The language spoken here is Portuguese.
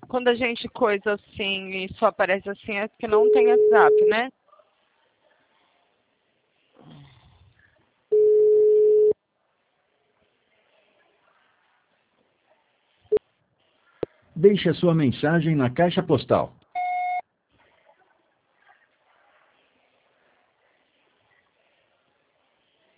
quando a gente coisa assim e só aparece assim, é porque não tem WhatsApp, né? Deixe a sua mensagem na caixa postal